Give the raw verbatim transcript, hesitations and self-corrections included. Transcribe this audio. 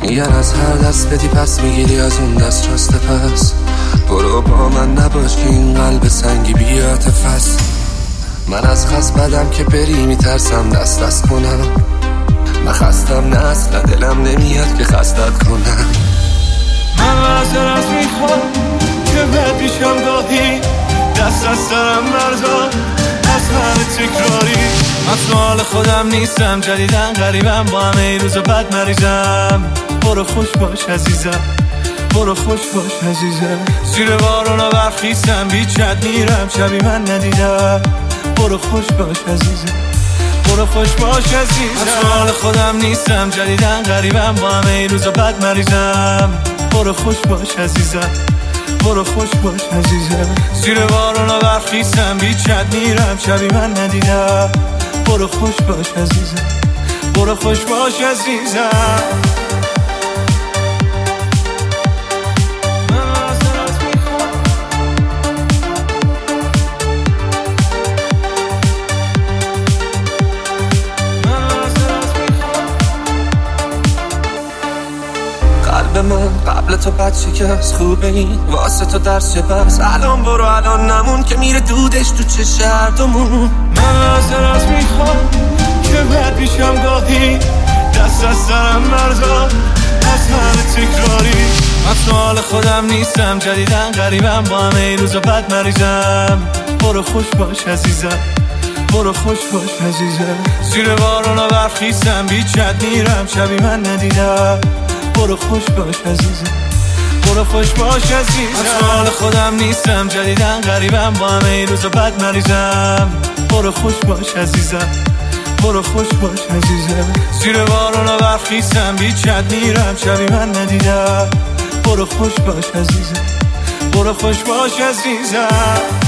میگن از هر دست بدی پس میگیری از اون دست راسته. پس برو با من نباش که این قلب سنگی بیاتف است. من از خست بدم که بری میترسم دست دست کنم. من خستم نه اصلا دلم نمیاد که خستت کنم. من معذرت میخوام که بد میشم گاهی، دست از سرم بردار از همه تکراری. من تو حال خودم نیستم، جدیدن غریبم، با همه ای روز بد مریضم. برو خوش باش عزیزم، برو خوش باش عزیزم. زیر بارون و برف خیستم، بیچت میرم شبی من ندیدم. برو خوش باش عزیزم، برو خوش باش عزیزم. من تو حال خودم نیستم، جدیدن غریبم، با همه ای روز بد مریضم. برو خوش باش عزیزم، برو خوش باش عزیزم. زیر بارون و برف خیستم، بیچت میرم شبی من ندیدم. برو خوش باش عزیزم، برو خوش باش عزیزم. قلب من قبل تو بد شکست، خوبه این واسه تو درس چه بس. الان برو الان نمون که میره دودش تو چه شرطمون. من معذرت میخوام که بد میشم گاهی، دست از سرم بردار از همه تکراری. من تو حال خودم نیستم، جدیدن غریبم، با همه ای روز بد مریضم. برو خوش باش عزیزم، برو خوش باش عزیزم. زیر بارون و برف خیستم، بیچت میرم شبی من ندیدم. برو خوش باش عزیزم، برو خوش باش عزیزم. من تو حال خودم نیستم، جدیدن غریبم، با همه ای روز بد مریضم. برو خوش باش عزیزم، برو خوش باش عزیزم. زیر بارون و برف خیستم، بیچت میرم شبی من ندیدم. برو خوش باش عزیزم، برو خوش باش عزیزم.